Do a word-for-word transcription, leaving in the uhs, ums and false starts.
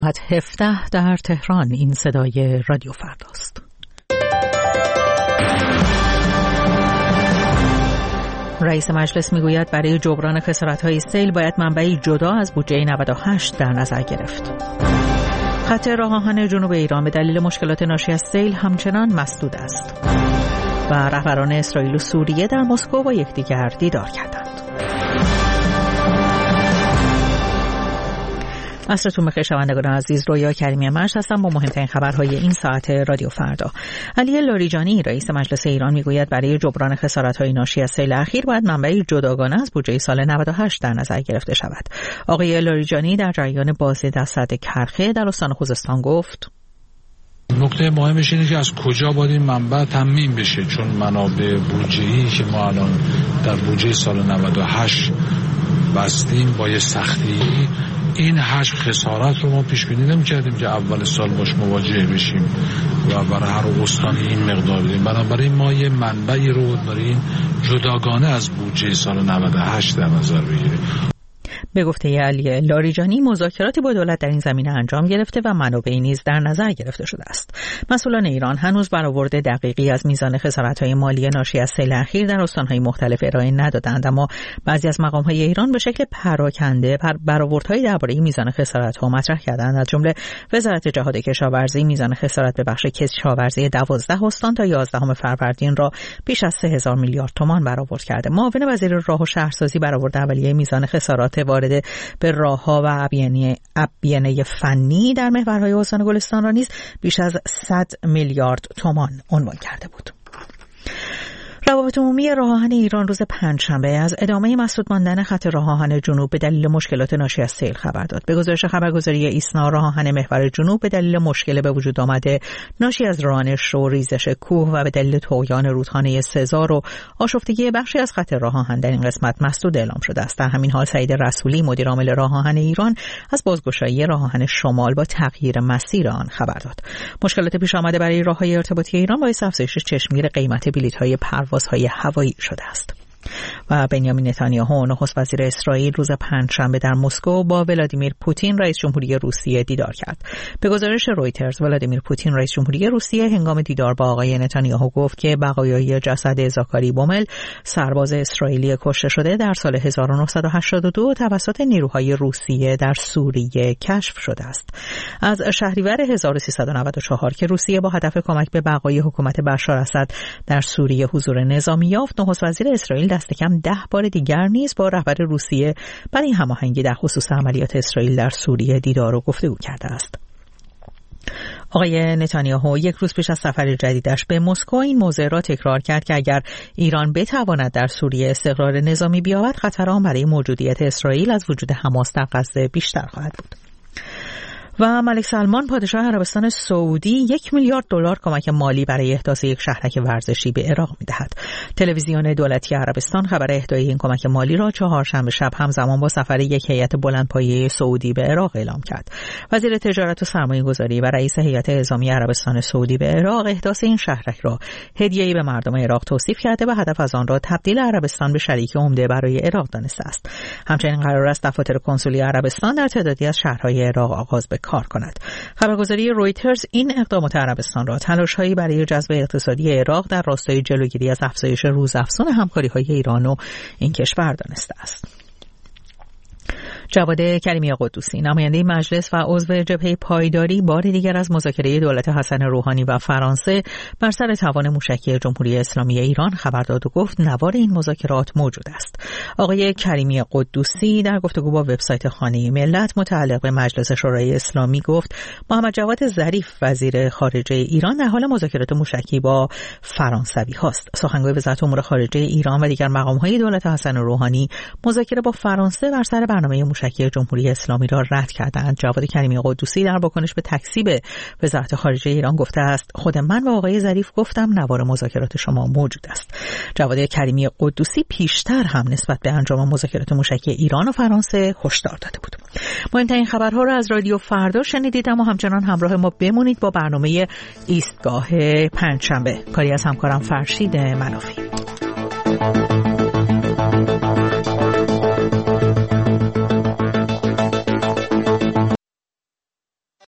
هفده در تهران. این صدای رادیو فرداست. رئیس مجلس میگوید برای جبران خسارت‌های سیل باید منبعی جدا از بودجه نود و هشت در نظر گرفت. خط راه آهن جنوب ایران به دلیل مشکلات ناشی از سیل همچنان مسدود است. و رهبران اسرائیل و سوریه در مسکو با یکدیگر دیدار کردند. عصرتون بخیر شنوندگان عزیز، رویا کریمی مشت هستم با مهمترین خبرهای این ساعت رادیو فردا. علی لاریجانی رئیس مجلس ایران میگوید برای جبران خسارت‌های ناشی از سیل اخیر باید منبعی جداگانه از بودجه سال نود و هشت در نظر گرفته شود. آقای لاریجانی در جریان بازی در سد کرخه در استان خوزستان گفت: نکته مهمش اینه که از کجا باید این منبع تامین بشه، چون منابع بودجه‌ای که ما الان در بودجه سال نود و هشت بستیم با یه سختی این حجم خسارت رو ما پیش بینی نمی‌کردیم که اول سال باش مواجه بشیم و برای هر استانی این مقدار بدیم. بنابراین ما یه منبعی رو داریم جداگانه از بودجه سال نود و هشت در نظر بگیریم. به گفته علی لاریجانی مذاکراتی با دولت در این زمینه انجام گرفته و منابعی نیز در نظر گرفته شده است. مسئولان ایران هنوز برآورد دقیقی از میزان خسارت‌های مالی ناشی از سیل اخیر در استان‌های مختلف ارائه ندادند، اما بعضی از مقام‌های ایران به شکل پراکنده برآوردهایی درباره میزان خسارت‌ها مطرح کردند. از جمله وزارت جهاد کشاورزی میزان خسارت به بخش کشاورزی دوازده استان تا یازدهم فروردین را بیش از سه هزار میلیارد تومان برآورد کرده. معاون وزیر راه و شهرسازی برآورد اولیه میزان خسارات وارد به راه‌ها و ابیانه ابیانه فنی در محورهای استان گلستان را نیز بیش از صد میلیارد تومان عنوان کرده بود. روابط عمومی راه آهن ایران روز پنجشنبه از ادامه مسدود ماندن خط راه آهن جنوب به دلیل مشکلات ناشی از سیل خبر داد. به گزارش خبرگزاری ایسنا، راه آهن محور جنوب به دلیل مشکل به وجود آمده ناشی از رانش و ریزش کوه و به دلیل طغیان رودخانه سزار و آشفتگی بخشی از خط راه آهن در این قسمت مسدود اعلام شده است. در همین حال سعید رسولی مدیر عامل راه آهن ایران از بازگشایی راه آهن شمال با تغییر مسیر آن خبر داد. مشکلات پیش آمده برای راه‌های ارتباطی ایران باعث افزایش چشمگیر قیمت بلیط‌های پروازهای هوایی شده است. و بنیامین نتانیاهو نخست وزیر اسرائیل روز پنجشنبه در مسکو با ولادیمیر پوتین رئیس جمهوری روسیه دیدار کرد. به گزارش رویترز ولادیمیر پوتین رئیس جمهوری روسیه هنگام دیدار با آقای نتانیاهو گفت که بقایای جسد زاکاری بومل سرباز اسرائیلی کشته شده در سال هزار و نهصد و هشتاد و دو توسط نیروهای روسیه در سوریه کشف شده است. از شهریور هزار و سیصد و نود و چهار که روسیه با هدف کمک به بقای حکومت بشار اسد در سوریه حضور نظامی یافت، نخست وزیر اسرائیل دست کم ده بار دیگر نیز با رهبر روسیه برای هماهنگی در خصوص عملیات اسرائیل در سوریه دیدار و گفتگو کرده است. آقای نتانیاهو یک روز پیش از سفر جدیدش به مسکو این موضوع را تکرار کرد که اگر ایران بتواند در سوریه استقرار نظامی بیاورد، خطر آن برای موجودیت اسرائیل از وجود حماس در غزه بیشتر خواهد بود. و ملک سلمان پادشاه عربستان سعودی یک میلیارد دلار کمک مالی برای احداث یک شهرک ورزشی به عراق می‌دهد. تلویزیون دولتی عربستان خبر اهدای این کمک مالی را چهارشنبه شب همزمان با سفر یک هیئت بلندپایه سعودی به عراق اعلام کرد. وزیر تجارت و سرمایه‌گذاری و رئیس هیئت اعزامی عربستان سعودی به عراق احداث این شهرک را هدیه‌ای به مردم عراق توصیف کرده و هدف از آن را تبدیل عربستان به شریک عمده برای عراق دانسته است. همچنین قرار است دفاتر کنسولی عربستان در تعدادی از شهرهای عراق آغاز به کار کند. خبرگزاری رویترز این اقدامات عربستان را تلاش‌هایی برای جذب اقتصادی عراق در راستای جلوگیری از افزایش روزافزون همکاری‌های ایران و این کشور دانسته است. جواد کریمی قدوسی نماینده مجلس و عضو جبهه پایداری بار دیگر از مذاکره دولت حسن روحانی و فرانسه بر سر توان موشکی جمهوری اسلامی ایران خبر داد و گفت نوار این مذاکرات موجود است. آقای کریمی قدوسی در گفتگو با وبسایت خانه ملت متعلق به مجلس شورای اسلامی گفت محمد جواد ظریف وزیر خارجه ایران در حال مذاکرات موشکی با فرانسوی هاست. سخنگوی وزارت امور خارجه ایران و دیگر مقام‌های دولت حسن روحانی مذاکره با فرانسه بر سر برنامه موشکی جمهوری اسلامی را رد کردند. جواد کریمی قدوسی در واکنش به تکذیب وزارت خارجه ایران گفته است خود من و آقای ظریف گفتم نوار مذاکرات شما موجود است. جواد کریمی قدوسی پیشتر هم نسبت به انجام مذاکرات موشکی ایران و فرانسه هشدار داده بود. مهمترین خبرها را از رادیو فردا شنیدید، اما همچنان همراه ما بمونید با برنامه ایستگاه پنجشنبه. کاری از همکارم فرشید منافی.